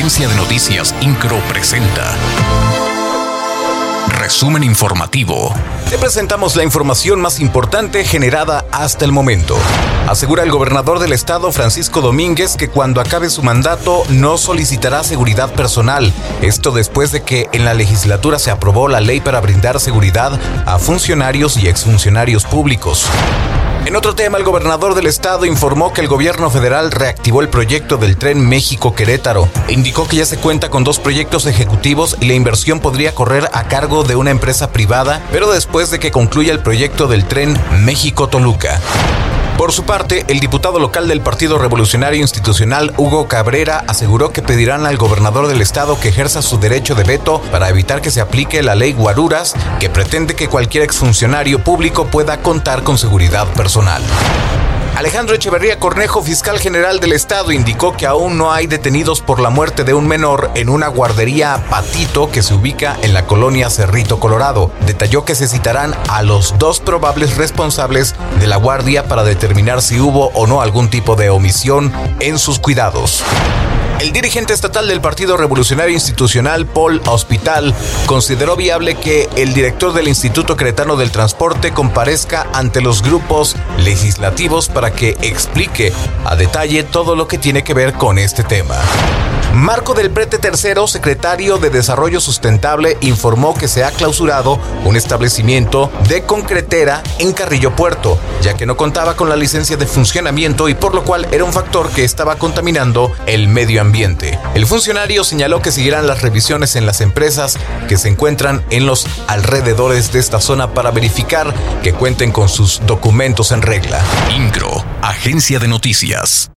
Agencia de Noticias Incro presenta Resumen informativo. Te presentamos la información más importante generada hasta el momento. Asegura el gobernador del estado, Francisco Domínguez, que cuando acabe su mandato no solicitará seguridad personal. Esto después de que en la legislatura se aprobó la ley para brindar seguridad a funcionarios y exfuncionarios públicos. En otro tema, el gobernador del estado informó que el gobierno federal reactivó el proyecto del Tren México-Querétaro. Indicó que ya se cuenta con 2 proyectos ejecutivos y la inversión podría correr a cargo de una empresa privada, pero después de que concluya el proyecto del Tren México-Toluca. Por su parte, el diputado local del Partido Revolucionario Institucional, Hugo Cabrera, aseguró que pedirán al gobernador del estado que ejerza su derecho de veto para evitar que se aplique la ley Guaruras, que pretende que cualquier exfuncionario público pueda contar con seguridad personal. Alejandro Echeverría Cornejo, fiscal general del estado, indicó que aún no hay detenidos por la muerte de un menor en una guardería Patito que se ubica en la colonia Cerrito, Colorado. Detalló que se citarán a los 2 probables responsables de la guardia para determinar si hubo o no algún tipo de omisión en sus cuidados. El dirigente estatal del Partido Revolucionario Institucional, Paul Hospital, consideró viable que el director del Instituto Queretano del Transporte comparezca ante los grupos legislativos para que explique a detalle todo lo que tiene que ver con este tema. Marco del Prete III, secretario de Desarrollo Sustentable, informó que se ha clausurado un establecimiento de concretera en Carrillo Puerto, ya que no contaba con la licencia de funcionamiento y por lo cual era un factor que estaba contaminando el medio ambiente. El funcionario señaló que seguirán las revisiones en las empresas que se encuentran en los alrededores de esta zona para verificar que cuenten con sus documentos en regla. Incro, Agencia de Noticias.